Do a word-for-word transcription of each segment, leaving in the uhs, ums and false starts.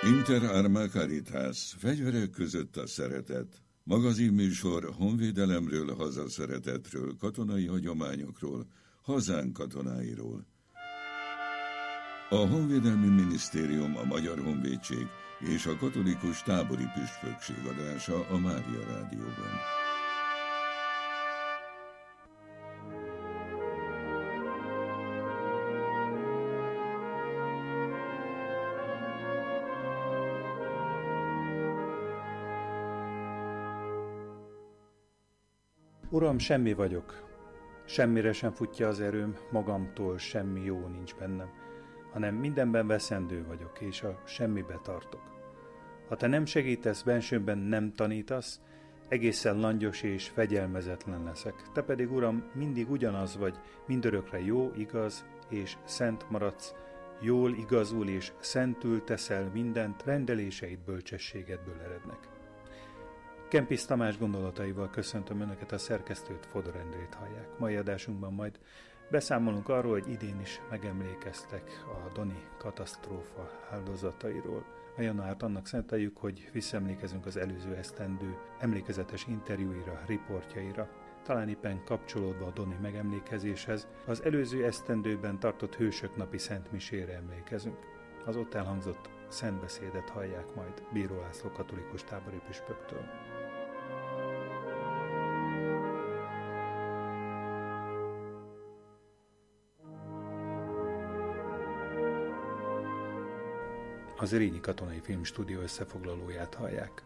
Inter Arma Caritas, fegyverek között a szeretet. Magazinműsor honvédelemről, hazaszeretetről, katonai hagyományokról, hazánk katonáiról. A Honvédelmi Minisztérium, a Magyar Honvédség és a Katolikus Tábori Püspökség adása a Mária Rádióban. Uram, semmi vagyok, semmire sem futja az erőm, magamtól semmi jó nincs bennem, hanem mindenben veszendő vagyok, és a semmibe tartok. Ha te nem segítesz, bensőmben nem tanítasz, egészen langyos és fegyelmezetlen leszek. Te pedig, Uram, mindig ugyanaz vagy, mindörökre jó, igaz és szent maradsz, jól, igazul és szentül teszel mindent, rendeléseid bölcsességedből erednek. Kempis Tamás gondolataival köszöntöm Önöket, a szerkesztőt, Fodor Endrét hallják. Mai adásunkban majd beszámolunk arról, hogy idén is megemlékeztek a Doni katasztrófa áldozatairól. A januárt annak szenteljük, hogy visszaemlékezünk az előző esztendő emlékezetes interjúira, riportjaira. Talán éppen kapcsolódva a Doni megemlékezéshez, az előző esztendőben tartott Hősök napi szentmisére emlékezünk. Az ott elhangzott szentbeszédet hallják majd Bíró László katolikus tábori püspöktől. Az Érényi Katonai Filmstúdió összefoglalóját hallják.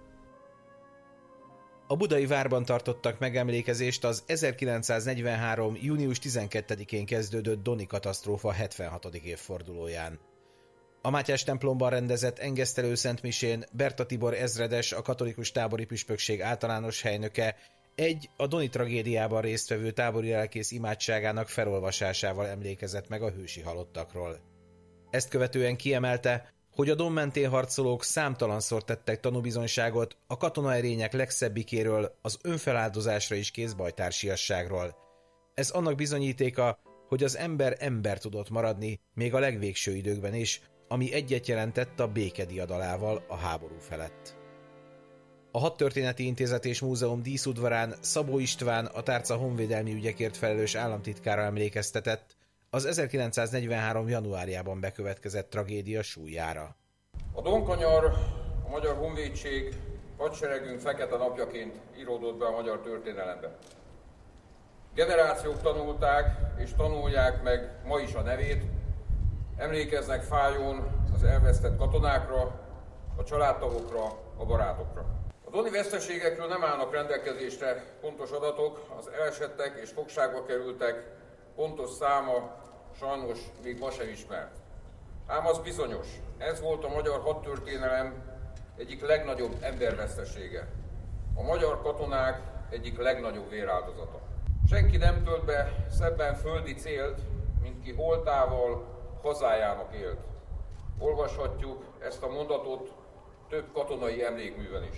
A budai várban tartottak megemlékezést az ezerkilencszáznegyvenhárom. június tizenkettedikén kezdődött Doni katasztrófa hetvenhatodik évfordulóján. A Mátyás templomban rendezett engesztelő szentmisén Berta Tibor ezredes, a katolikus tábori püspökség általános helynöke egy a Doni tragédiában résztvevő tábori lelkész imádságának felolvasásával emlékezett meg a hősi halottakról. Ezt követően kiemelte, hogy a Don mentén harcolók számtalanszor tettek tanúbizonyságot a katonaerények legszebbikéről, az önfeláldozásra is kész bajtársiasságról. Ez annak bizonyítéka, hogy az ember ember tudott maradni, még a legvégső időkben is, ami egyet jelentett a béke diadalával a háború felett. A Hadtörténeti Intézet és Múzeum díszudvarán Szabó István, a tárca honvédelmi ügyekért felelős államtitkára emlékeztetett az ezerkilencszáznegyvenhárom. januárjában bekövetkezett tragédia súlyára. A Donkanyar, a Magyar Honvédség, hadseregünk fekete napjaként íródott be a magyar történelembe. Generációk tanulták és tanulják meg ma is a nevét, emlékeznek fájón az elvesztett katonákra, a családtagokra, a barátokra. A doni veszteségekről nem állnak rendelkezésre pontos adatok, az elesettek és fogságba kerültek pontos száma sajnos még ma sem ismert. Ám az bizonyos, ez volt a magyar hadtörténelem egyik legnagyobb embervesztesége. A magyar katonák egyik legnagyobb véráldozata. Senki nem tölt be szebben földi célt, mint ki holtával hazájának élt. Olvashatjuk ezt a mondatot több katonai emlékműven is.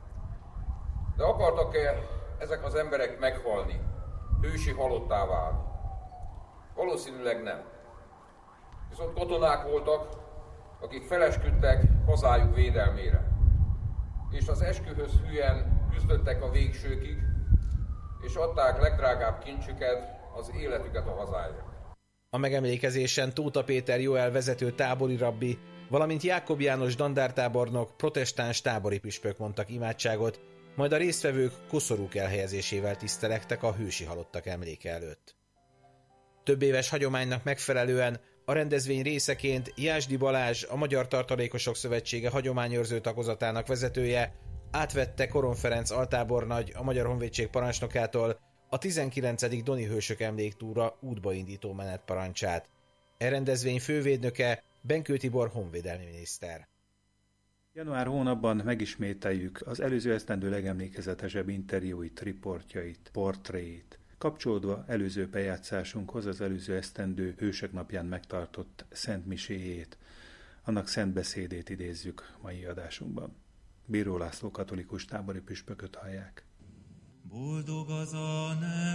De akartak-e ezek az emberek meghalni, hősi halottá válni? Valószínűleg nem. Viszont katonák voltak, akik felesküdtek hazájuk védelmére. És az eskühöz hűen küzdöttek a végsőkig, és adták legdrágább kincsüket, az életüket a hazáért. A megemlékezésen Tóta Péter Joel vezető tábori rabbi, valamint Jákob János dandártábornok, protestáns tábori püspök mondtak imádságot, majd a résztvevők koszorúk elhelyezésével tisztelektek a hősi halottak emléke előtt. Több éves hagyománynak megfelelően a rendezvény részeként Jásdi Balázs, a Magyar Tartalékosok Szövetsége hagyományőrző tagozatának vezetője átvette Koron Ferenc altábornagy, a Magyar Honvédség parancsnokától a tizenkilencedik Doni Hősök Emléktúra útbaindító menetparancsát. E rendezvény fővédnöke Benkő Tibor honvédelmi miniszter. Január hónapban megismételjük az előző esztendő legemlékezetesebb interjúit, riportjait, portréit. Kapcsolódva előző bejátszásunkhoz az előző esztendő Hősök napján megtartott szentmiséjét, annak szentbeszédét idézzük mai adásunkban. Bíró László katolikus tábori püspököt hallják. Boldog az a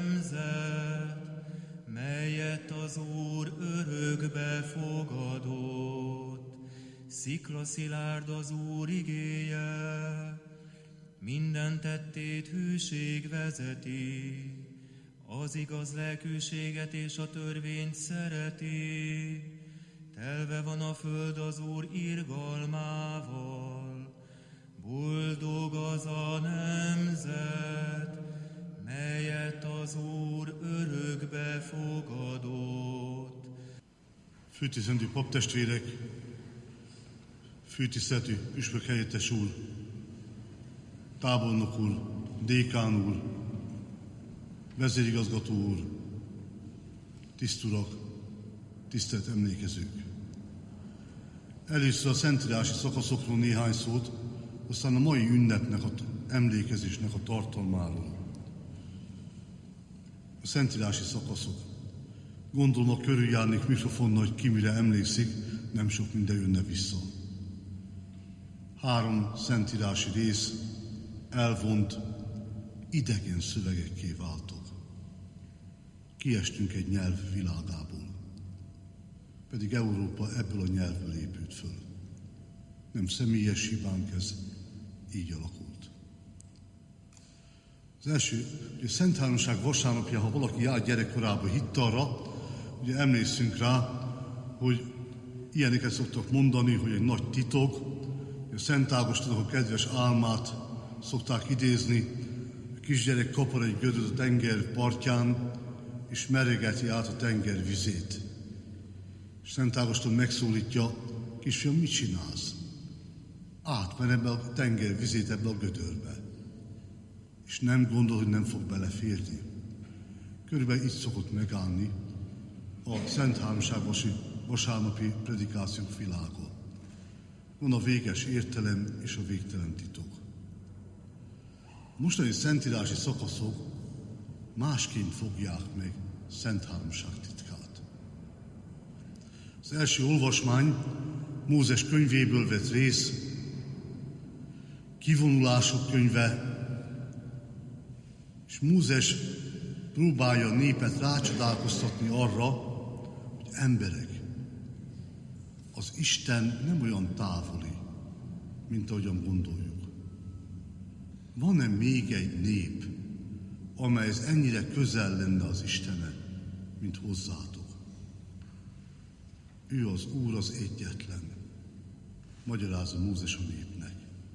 nemzet, melyet az Úr örökbe fogadott, szikla szilárd az Úr igéje, minden tettét hűség vezeti, az igaz lelkűséget és a törvényt szereti. Telve van a föld az Úr irgalmával, boldog az a nemzet, melyet az Úr örökbe fogadott. Főtisztentő paptestvérek, főtiszteltő püspök helyettes úr, tábornok úr, dékán úr, vezérigazgató úr, tiszturak, tisztelt emlékezők. Először a szentírási szakaszokról néhány szót, aztán a mai ünnepnek, az emlékezésnek a tartalmáról. A szentírási szakaszok. Gondolom, a körüljárnék mikrofonnal, hogy ki mire emlékszik, nem sok minden jönne vissza. Három szentírási rész, elvont, idegen szövegekké váltok. Kiestünk egy nyelv világából. Pedig Európa ebből a nyelvből épült föl. Nem személyes hibánk ez, így alakult. Az első, hogy a Szent Háromság vasárnapja, ha valaki jár gyerekkorában hitt arra, ugye emlékszünk rá, hogy ilyeneket szoktak mondani, hogy egy nagy titok, hogy a Szent Ágostonnak a kedves álmát szokták idézni, a kisgyerek kapar egy gödröt a tenger partján, és meregeti át a tenger vizét. És Szent Ágoston megszólítja, kisfiam, mit csinálsz? Átmer ebbe a tenger vizét ebbe a gödörbe. És nem gondol, hogy nem fog beleférni. Körülbelül így szokott megállni a Szent Háromság vasárnapi predikációk világa. Van a véges értelem és a végtelen titok. A mostani szentírási szakaszok másként fogják meg Szent Háromság titkát. Az első olvasmány Mózes könyvéből vett rész, kivonulások könyve, és Mózes próbálja a népet rácsodálkoztatni arra, hogy emberek, az Isten nem olyan távoli, mint ahogyan gondoljuk. Van-e még egy nép, amely ennyire közel lenne az Istene, mint hozzátok? Ő az Úr az egyetlen, magyarázza Mózes a népnek.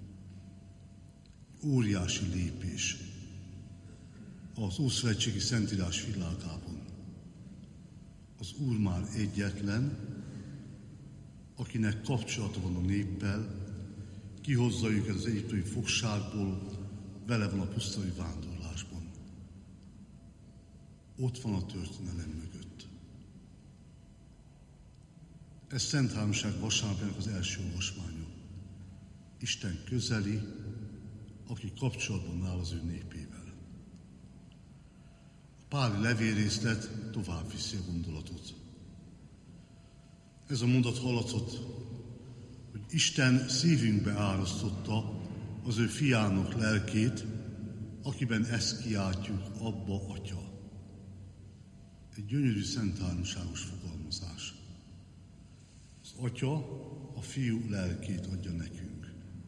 Óriási lépés az ószövetségi szentírás világában. Az Úr már egyetlen, akinek kapcsolata van a néppel, kihozza őket az egyiptomi fogságból, vele van a pusztai vándorlásban. Ott van a történelem mögött. Ez Szent Háromság vasárnapjának az első olvasmánya. Isten közeli, aki kapcsolatban áll az ő népével. A páli levélrészlet tovább viszi a gondolatot. Ez a mondat hallatszott, hogy Isten szívünkbe árasztotta az ő fiának lelkét, akiben ezt kiáltjuk, Abba, Atya. Egy gyönyörű Szent Háromságos fogalmazás. Az Atya a Fiú lelkét adja nekünk.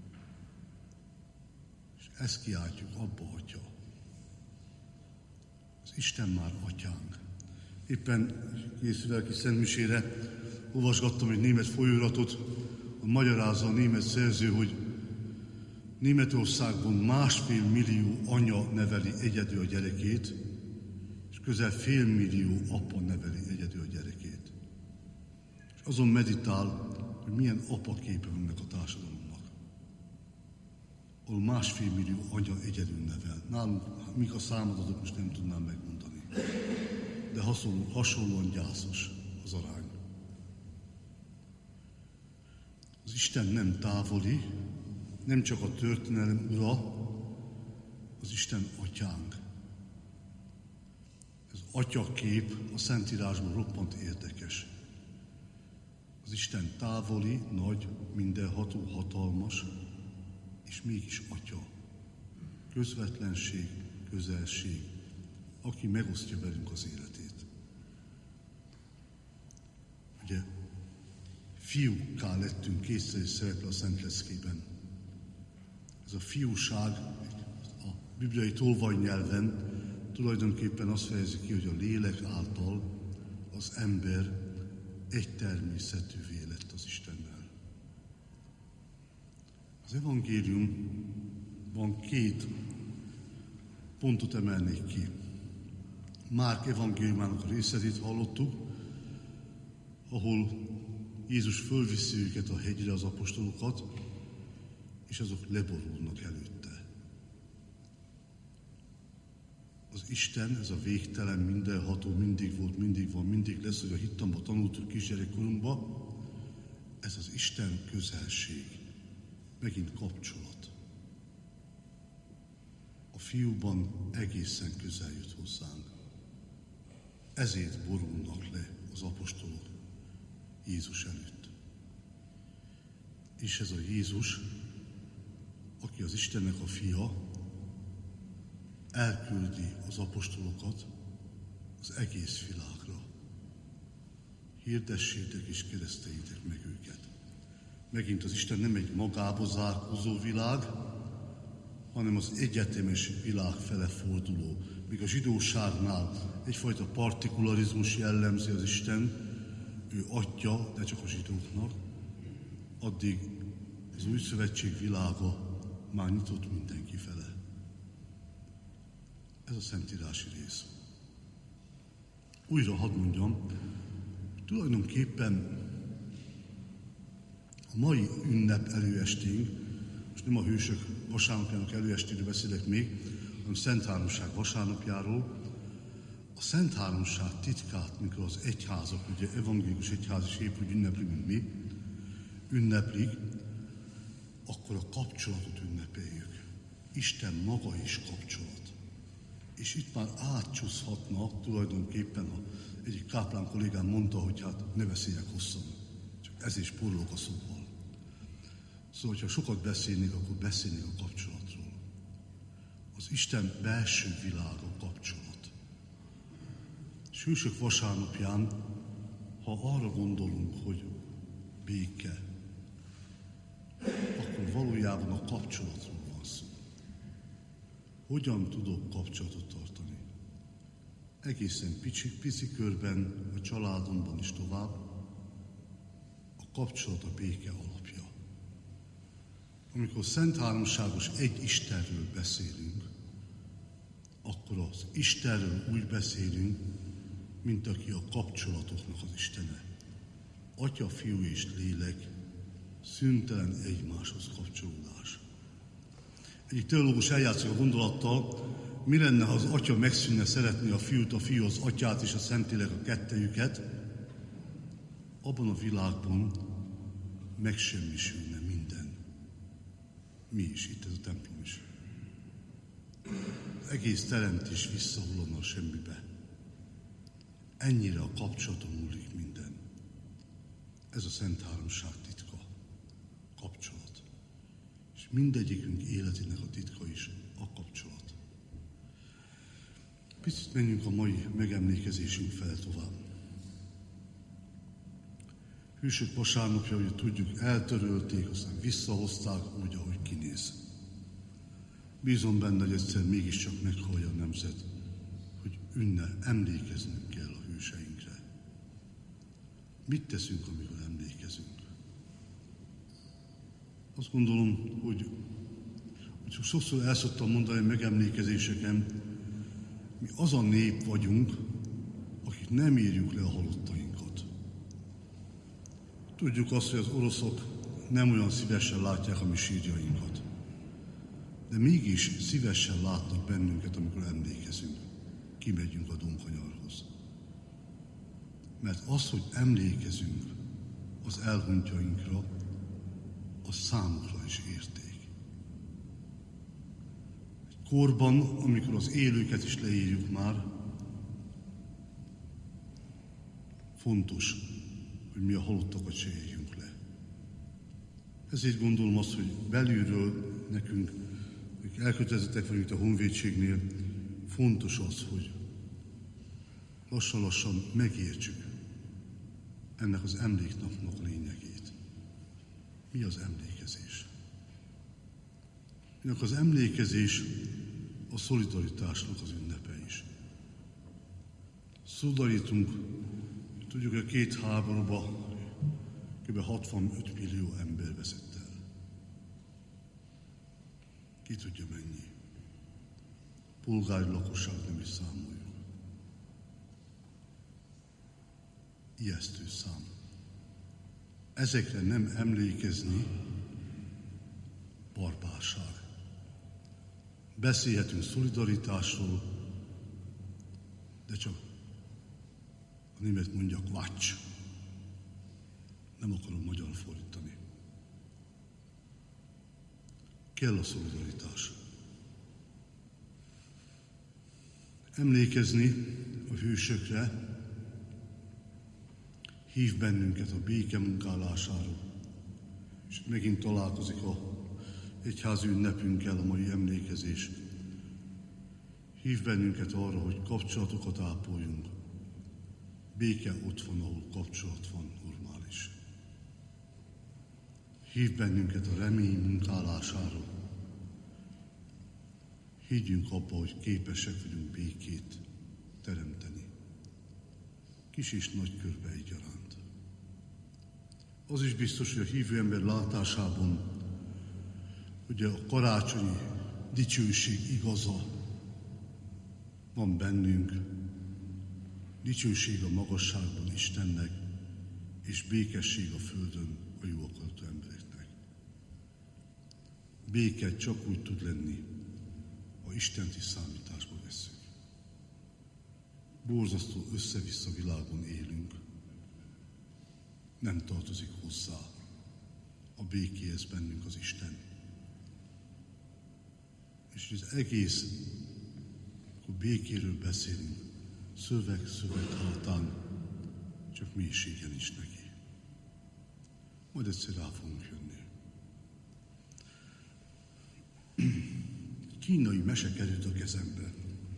És ezt kiáltjuk, Abba, Atya. Az Isten már Atyánk. Éppen készülve kis szentmisére olvasgattam egy német folyóiratot, a magyarázza a német szerző, hogy Németországban másfél millió anya neveli egyedül a gyerekét, és közel fél millió apa neveli egyedül a gyerekét. És azon meditál, hogy milyen apaképe van ennek a társadalomnak. Ahol másfél millió anya egyedül nevel. Nálunk, mik a számadatok, most nem tudnám megmondani. De hasonló, hasonlóan gyászos az arány. Az Isten nem távoli, nem csak a történelem ura, az Isten atyánk. Ez atyakép a Szentírásban roppant érdekes. Az Isten távoli, nagy, mindenható, hatalmas, és mégis atya. Közvetlenség, közelség, aki megosztja velünk az életét. Ugye, fiúkká lettünk kétszer is szerepel a Szent Leckében. Ez a fiúság a bibliai tolvajnyelven tulajdonképpen azt fejezi ki, hogy a lélek által az ember egy természetűvé lett az Istennel. Az evangéliumban két pontot emelnék ki. Márk evangéliumának a részletét hallottuk, ahol Jézus fölviszi őket a hegyre, az apostolokat, és azok leborulnak előtte. Az Isten, ez a végtelen, mindenható, mindig volt, mindig van, mindig lesz, hogy a hittamban tanultuk kisgyerekkorunkban, ez az Isten közelség, megint kapcsolat. A fiúban egészen közel jött hozzánk. Ezért borulnak le az apostolok Jézus előtt. És ez a Jézus, aki az Istennek a fia, elküldi az apostolokat az egész világra. Hirdessétek és kereszteljétek meg őket. Megint az Isten nem egy magába zárkózó világ, hanem az egyetemes világ fele forduló. Míg a zsidóságnál egyfajta partikularizmus jellemzi az Isten, ő atya, de csak a zsidóknak, addig az új szövetség világa már nyitott mindenki fele. Ez a szentírási rész. Újra hadd mondjam, tulajdonképpen a mai ünnep előesténk, most nem a hősök vasárnapjának előestéről beszélek még, hanem Szent Háromság vasárnapjáról, a Szent Háromság titkát, mikor az egyházak, ugye evangélikus egyház is épp úgy ünneplik, mint mi, ünneplik, akkor a kapcsolatot ünnepeljük. Isten maga is kapcsolat. És itt már átcsúszhatna tulajdonképpen, ha egyik káplán kollégám mondta, hogy hát ne beszéljek hosszan, csak ez is porlok a szóval. Szóval, hogyha sokat beszélnék, akkor beszélnék a kapcsolatról. Az Isten belső világa kapcsolat. És hősök vasárnapján, ha arra gondolunk, hogy béke, akkor valójában a kapcsolatról van szó. Hogyan tudok kapcsolatot tartani? Egészen pici, pici körben, a családomban is tovább, a kapcsolat a béke alapja. Amikor Szent Háromságos egy Istenről beszélünk, akkor az Istenről úgy beszélünk, mint aki a kapcsolatoknak az Istene. Atya, Fiú és Lélek, szüntelen egymáshoz kapcsolódás. Egyik teológus eljátszik a gondolattal, mi lenne, ha az atya megszűnne szeretni a fiút, a fiú az atyát és a Szentlélek a kettejüket, abban a világban megsemmisülne minden. Mi is, itt ez a templom is. Az egész teremtés visszahullana a semmibe. Ennyire a kapcsolaton múlik minden. Ez a Szent Háromság titka. Kapcsolat. És mindegyikünk életének a titka is a kapcsolat. Picit menjünk a mai megemlékezésünk fel tovább. Hűsök vasárnapja, hogy tudjuk, eltörölték, aztán visszahozták úgy, ahogy kinéz. Bízom benne, hogy egyszer mégiscsak meghallja a nemzet, hogy ünne, emlékeznünk kell a hőseinkre. Mit teszünk, amikor emlékezünk? Azt gondolom, hogy, hogy sokszor el szoktam mondani megemlékezéseken, mi az a nép vagyunk, akik nem írjuk le a halottainkat. Tudjuk azt, hogy az oroszok nem olyan szívesen látják a mi sírjainkat. De mégis szívesen látnak bennünket, amikor emlékezünk. Kimegyünk a domkanyarhoz. Mert az, hogy emlékezünk az elhunytjainkra, az számukra is érték. Egy korban, amikor az élőket is leírjuk már, fontos, hogy mi a halottakat se írjunk le. Ezért gondolom azt, hogy belülről nekünk, akik elkötelezettek vagyunk itt a honvédségnél, fontos az, hogy lassan-lassan megértsük ennek az emléknapnak lényegét. mi az emlékezés? Az emlékezés a szolidaritásnak az ünnepe is. Szolidarítunk, tudjuk, a két háborúba kb. hatvanöt millió ember veszett el. Ki tudja mennyi? Polgári lakosság nem is számoljuk. Ijesztő szám. Ezekre nem emlékezni barbárság. Beszélhetünk szolidaritásról, de csak a német mondja kvacs. Nem akarom magyarul fordítani. Kell a szolidaritás. Emlékezni a hősökre hív bennünket a béke munkálására, és megint találkozik a egyházi ünnepünkkel a mai emlékezés. Hív bennünket arra, hogy kapcsolatokat ápoljunk. Béke ott van, ahol kapcsolat van, normális. Hív bennünket a remény munkálására. Higgyünk abba, hogy képesek vagyunk békét teremteni. Kis és nagy körbe egyaránt. Az is biztos, hogy a hívő ember látásában, hogy a karácsonyi dicsőség igaza van bennünk, dicsőség a magasságban Istennek, és békesség a földön a jó akaratú embereknek. Béke csak úgy tud lenni, ha Istent is számításba vesszük. Borzasztó össze-vissza világon élünk. Nem tartozik hozzá a békéhez bennünk az Isten. És az egész, akkor békéről beszélünk, szöveg, szöveg hátán, csak mélységen is neki. Majd egyszer rá fogunk jönni. Kínai mese került a kezembe.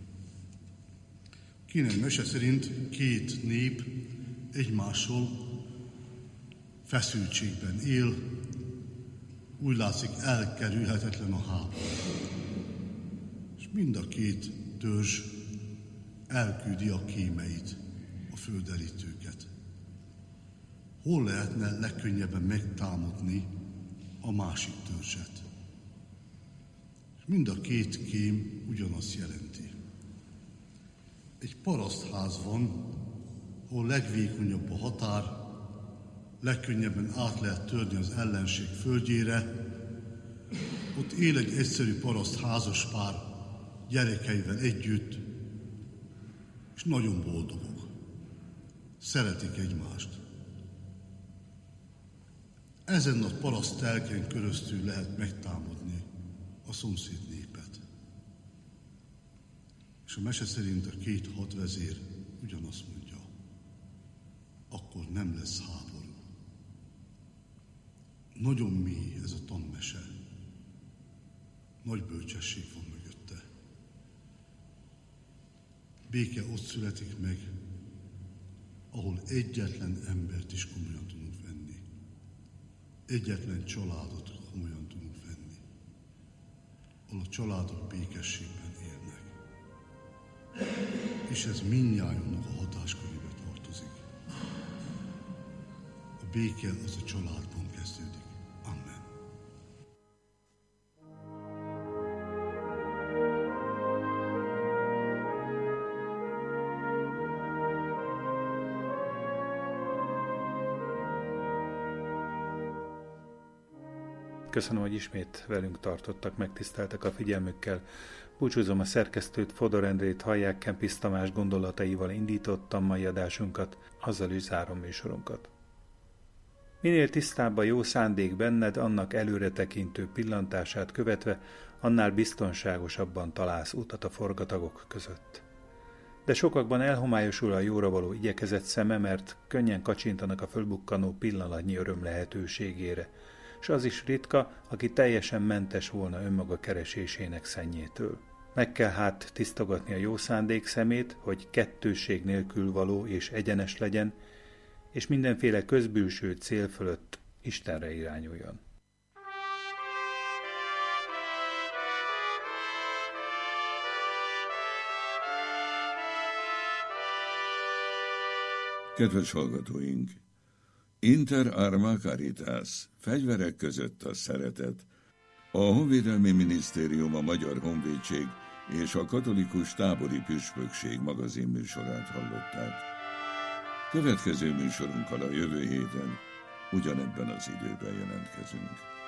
Kínai mese szerint két nép egymással feszültségben él, úgy látszik elkerülhetetlen a háború. És mind a két törzs elküldi a kémeit, a földerítőket. Hol lehetne legkönnyebben megtámadni a másik törzset? És mind a két kém ugyanazt jelenti. Egy parasztház van, ahol legvékonyabb a határ, legkönnyebben át lehet törni az ellenség földjére. Ott él egy egyszerű paraszt házaspár gyerekeivel együtt, és nagyon boldogok. Szeretik egymást. Ezen a paraszt telken köröztül lehet megtámadni a szomszéd népet. És a mese szerint a két hadvezér ugyanazt mondja, akkor nem lesz háború. Nagyon mély ez a tanmese. Nagy bölcsesség van mögötte. Béke ott születik meg, ahol egyetlen embert is komolyan tudunk venni. Egyetlen családot komolyan tudunk venni. Ahol a családok békességben élnek. És ez mindnyájunknak a hatáskörébe tartozik. A béke az a családban kezdődik. Amen. Köszönöm, hogy ismét velünk tartottak, megtiszteltek a figyelmükkel. Búcsúzom a szerkesztőt, Fodor Endrét, hallják, Kempis Tamás gondolataival indítottam mai adásunkat, azzal is zárom műsorunkat. Minél tisztább a jó szándék benned, annak előretekintő pillantását követve, annál biztonságosabban találsz utat a forgatagok között. De sokakban elhomályosul a jóra való igyekezett szeme, mert könnyen kacsintanak a fölbukkanó pillanatnyi öröm lehetőségére, s az is ritka, aki teljesen mentes volna önmaga keresésének szennyétől. Meg kell hát tisztogatni a jó szándék szemét, hogy kettősség nélkül való és egyenes legyen, és mindenféle közbülső cél fölött Istenre irányuljon. Kedves hallgatóink! Inter arma caritas, fegyverek között a szeretet. A Honvédelmi Minisztérium, a Magyar Honvédség és a Katolikus Tábori Püspökség magazinműsorát hallották. Következő műsorunkkal a jövő héten ugyanebben az időben jelentkezünk.